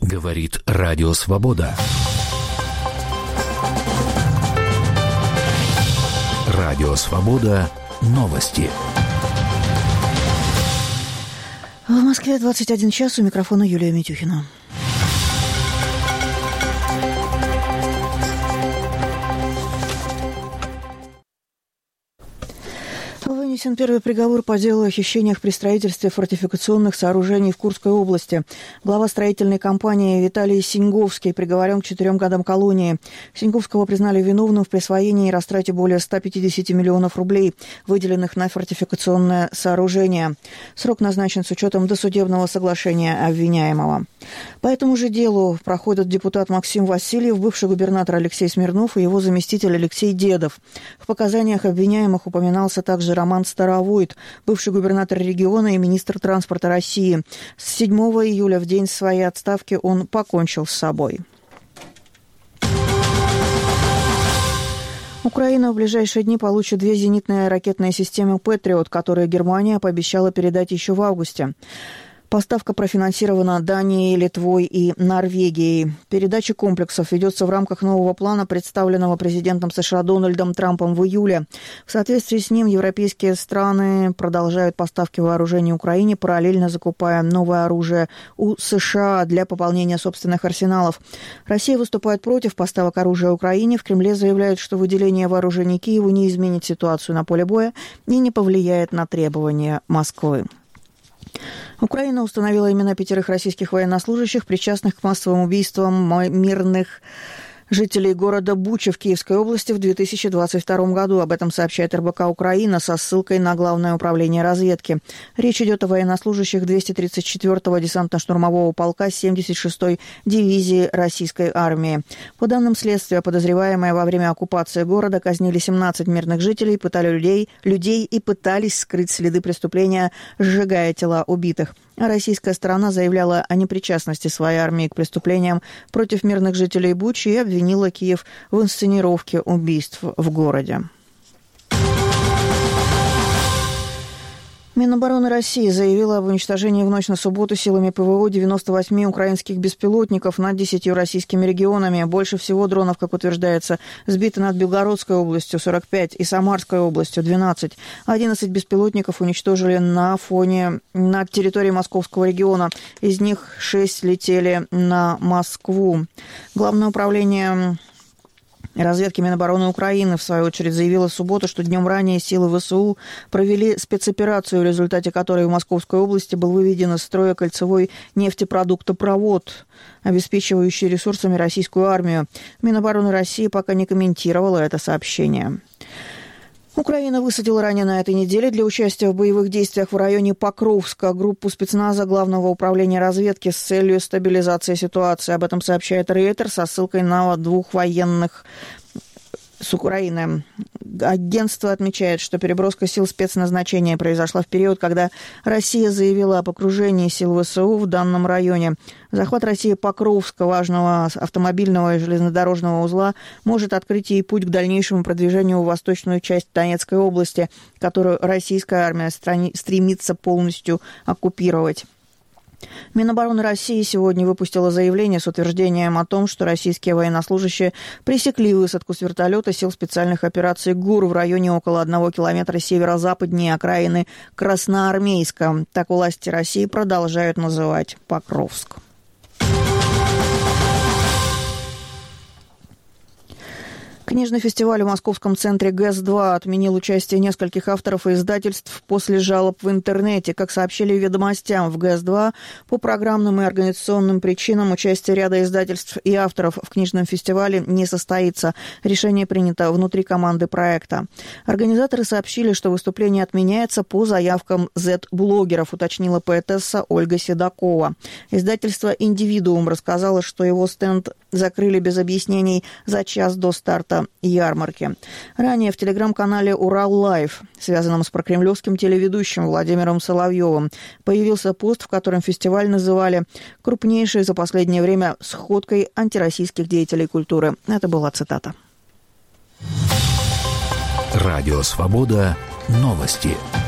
Говорит Радио Свобода. Радио Свобода. Новости. В Москве 21 час, у микрофона Юлия Митюхина. Вынесен первый приговор по делу о хищениях при строительстве фортификационных сооружений в Курской области. Глава строительной компании Виталий Синьговский приговорен к 4 годам колонии. Синьговского признали виновным в присвоении и растрате более 150 миллионов рублей, выделенных на фортификационное сооружение. Срок назначен с учетом досудебного соглашения обвиняемого. По этому же делу проходят депутат Максим Васильев, бывший губернатор Алексей Смирнов и его заместитель Алексей Дедов. В показаниях обвиняемых упоминался также Роман Старовойт, бывший губернатор региона и министр транспорта России. С 7 июля, в день своей отставки, он покончил с собой. Украина в ближайшие дни получит 2 зенитные ракетные системы «Патриот», которые Германия пообещала передать еще в августе. Поставка профинансирована Данией, Литвой и Норвегией. Передача комплексов ведется в рамках нового плана, представленного президентом США Дональдом Трампом в июле. В соответствии с ним европейские страны продолжают поставки вооружений Украине, параллельно закупая новое оружие у США для пополнения собственных арсеналов. Россия выступает против поставок оружия Украине. В Кремле заявляют, что выделение вооружений Киеву не изменит ситуацию на поле боя и не повлияет на требования Москвы. Украина установила имена 5 российских военнослужащих, причастных к массовым убийствам мирных жителей города Буча в Киевской области в 2022 году. Об этом сообщает РБК «Украина» со ссылкой на Главное управление разведки. Речь идет о военнослужащих 234-го десантно-штурмового полка 76-й дивизии российской армии. По данным следствия, подозреваемые во время оккупации города казнили 17 мирных жителей, пытали людей и пытались скрыть следы преступления, сжигая тела убитых. А российская сторона заявляла о непричастности своей армии к преступлениям против мирных жителей Бучи и обвинила Киев в инсценировке убийств в городе. Минобороны России заявила об уничтожении в ночь на субботу силами ПВО 98 украинских беспилотников над 10 российскими регионами. Больше всего дронов, как утверждается, сбито над Белгородской областью 45 и Самарской областью 12. 11 беспилотников уничтожили над территории Московского региона. Из них 6 летели на Москву. Главное управление разведки Минобороны Украины, в свою очередь, заявила в субботу, что днем ранее силы ВСУ провели спецоперацию, в результате которой в Московской области был выведен из строя кольцевой нефтепродуктопровод, обеспечивающий ресурсами российскую армию. Минобороны России пока не комментировала это сообщение. Украина высадила ранее на этой неделе для участия в боевых действиях в районе Покровска группу спецназа Главного управления разведки с целью стабилизации ситуации. Об этом сообщает Рейтер со ссылкой на 2 военных с Украины. Агентство отмечает, что переброска сил спецназначения произошла в период, когда Россия заявила об окружении сил ВСУ в данном районе. Захват России Покровска, важного автомобильного и железнодорожного узла, может открыть ей путь к дальнейшему продвижению в восточную часть Донецкой области, которую российская армия стремится полностью оккупировать. Минобороны России сегодня выпустила заявление с утверждением о том, что российские военнослужащие пресекли высадку с вертолета сил специальных операций ГУР в районе около 1 километра северо-западнее окраины Красноармейска. Так власти России продолжают называть Покровск. Книжный фестиваль в Московском центре ГЭС-2 отменил участие нескольких авторов и издательств после жалоб в интернете. Как сообщили «Ведомостям», в ГЭС-2 по программным и организационным причинам участие ряда издательств и авторов в книжном фестивале не состоится. Решение принято внутри команды проекта. Организаторы сообщили, что выступление отменяется по заявкам Z-блогеров, уточнила поэтесса Ольга Седокова. Издательство «Индивидуум» рассказало, что его стенд закрыли без объяснений за час до старта ярмарки. Ранее в телеграм-канале «Урал Лайв», связанном с прокремлевским телеведущим Владимиром Соловьевым, появился пост, в котором фестиваль называли крупнейшей за последнее время сходкой антироссийских деятелей культуры. Это была цитата. Радио «Свобода». Новости.